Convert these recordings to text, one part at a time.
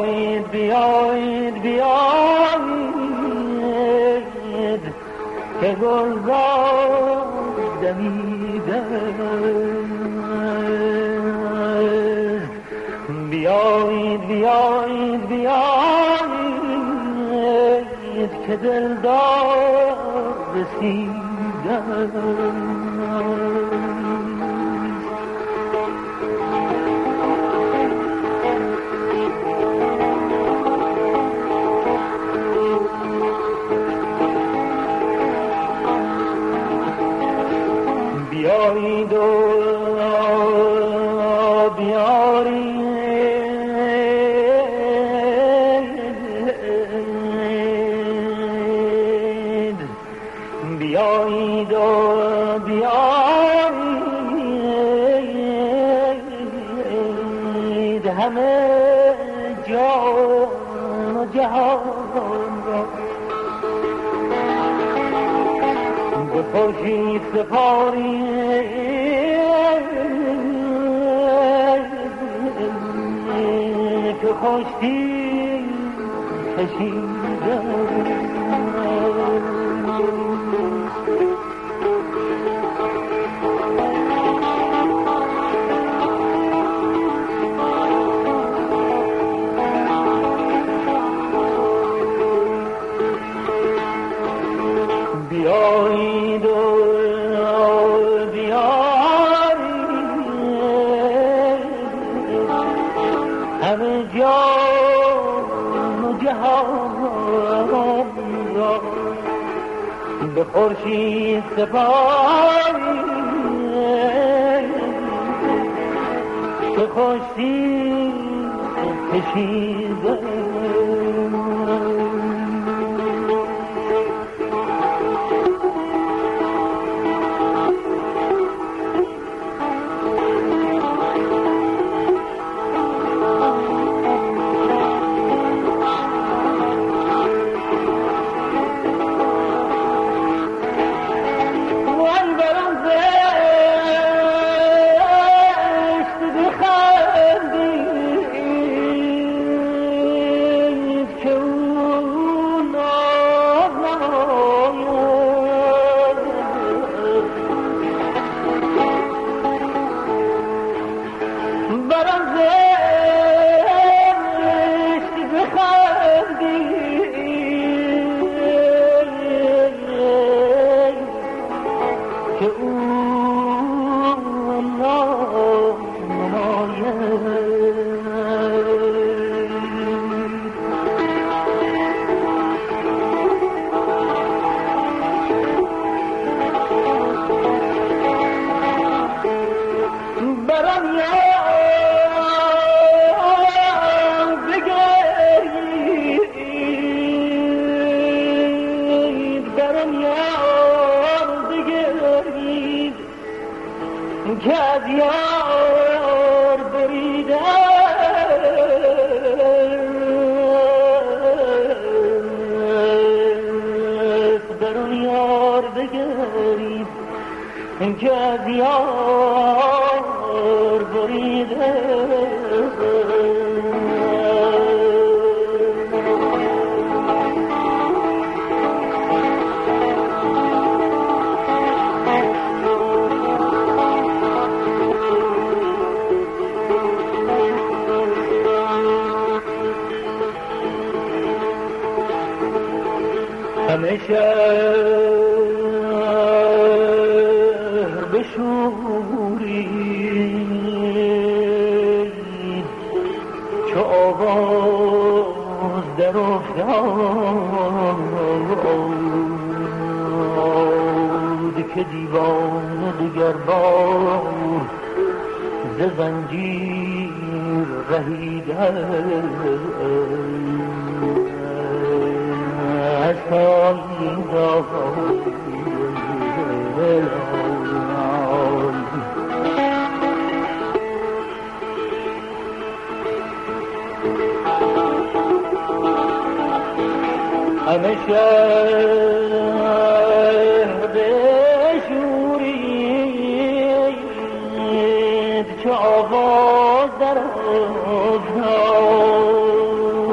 بیایید بیایید بیایید که گلزار دمیده بیایید بیایید بیایید که دلدار رسیده بیایید و بیارید بیایید و بیارید همه جان و جهان را به خورشید سپارید که خورشید کشیده بیایید و بیایید همه جان و جهان را به خورشید سپارید که خورشید کشیده که از یار بریده برون یار بگرید که از یار بریده همه شهر بشورید چو آواز در افتاد که دیوانه دگر بار ز زنجیر رهیده همه شهر بشورید چه آواز در افتاد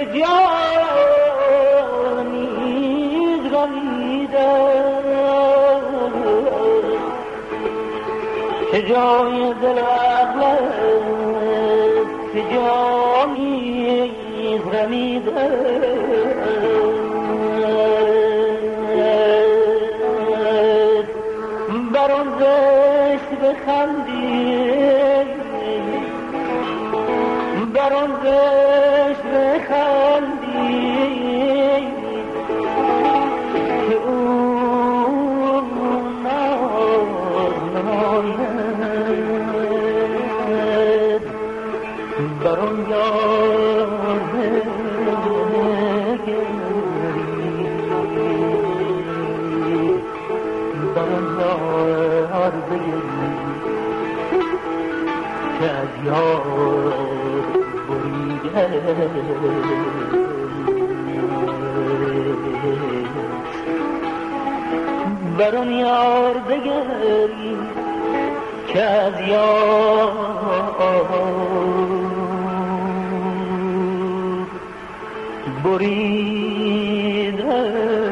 جانی رمیده که جای دل عقلت که جانی رمیده بر آن زشت بخندی بر آن زشت بخندی که او نماید بر آن یار بگری بر آن یار بگری که از یار بریده بر آن یار بگری که از یار بریده